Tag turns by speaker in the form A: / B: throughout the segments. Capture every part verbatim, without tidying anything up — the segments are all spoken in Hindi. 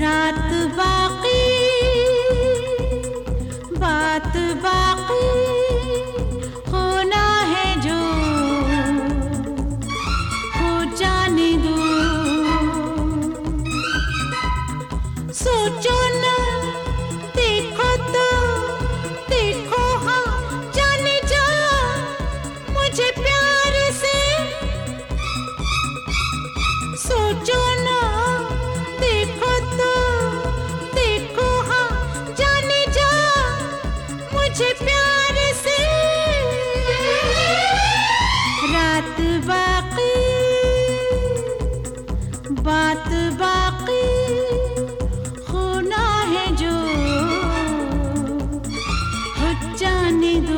A: रात बाकी बात बाकी होना है जो हो जाने दो। सोचो ना देखो तो देखो हाँ जाने जा मुझे प्यार से। सोचो ना देखो तो देखो हाँ जाने जा मुझे प्यार से। रात बाकी बात बाकी होना है जो हो जाने दो।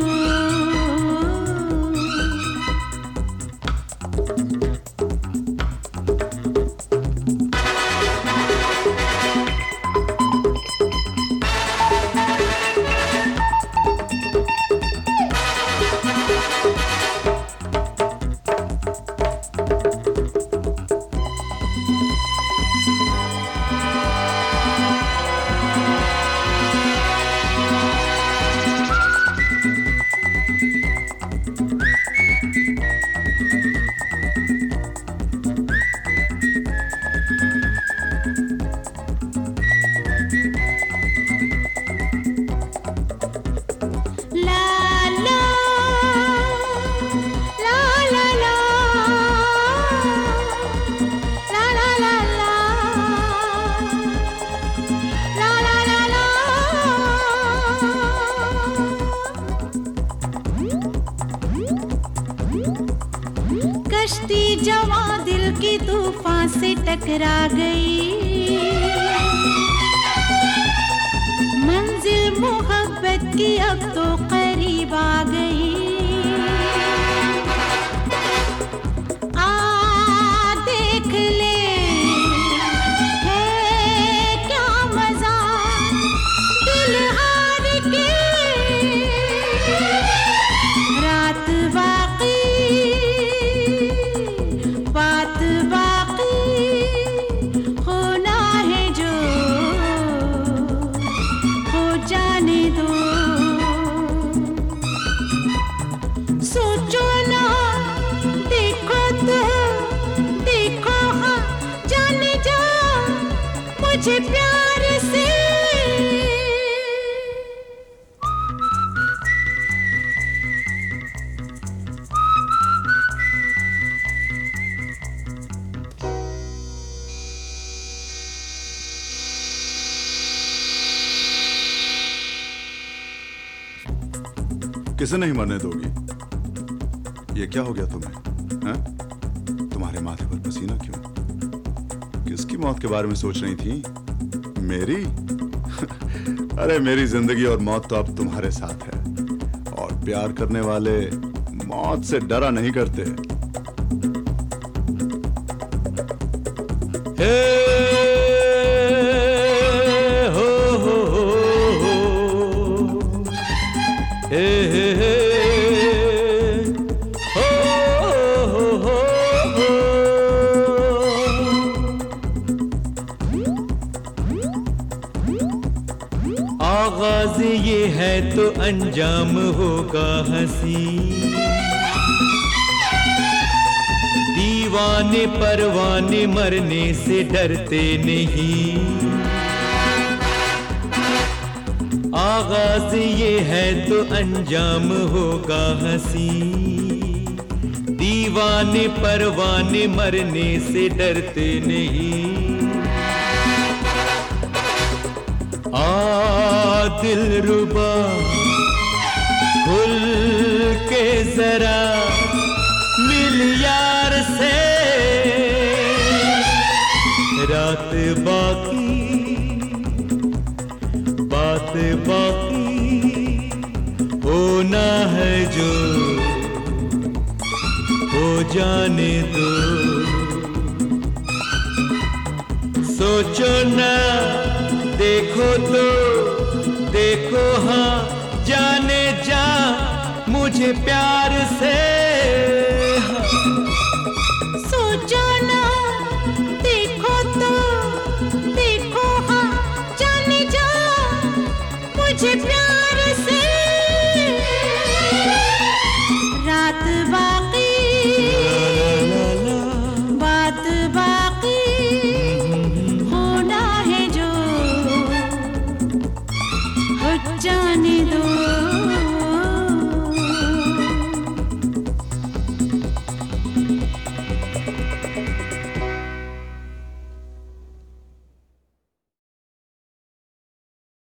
A: कश्ती जवां दिल की तूफान से टकरा गई। मंजिल मोहब्बत की अब तो करीब आ गई। आ देख ले है क्या मजा दिल हार के। रात बाकी बात बाकी होना है जो हो जाने दो। सोचो ना देखो तो देखो हाँ जाने जा मुझे प्यार से।
B: किसे नहीं मरने दोगी? ये क्या हो गया तुम्हें? हैं? तुम्हारे माथे पर पसीना क्यों? किसकी मौत के बारे में सोच रही थी? मेरी? अरे मेरी जिंदगी और मौत तो अब तुम्हारे साथ है। और प्यार करने वाले मौत से डरा नहीं करते।
C: हे हो हो हो हे हे हे हो हो हो। आगाज ये है तो अंजाम होगा हंसी। दीवाने परवाने मरने से डरते नहीं। आगाज ये है तो अंजाम होगा हंसी। दीवाने परवाने मरने से डरते नहीं। आ दिलरुबा खुल के जरा मिल यार से। रात बाकी बात बाकी होना है जो हो जाने दो। सोचो ना देखो तो देखो हाँ जाने जा मुझे प्यार से।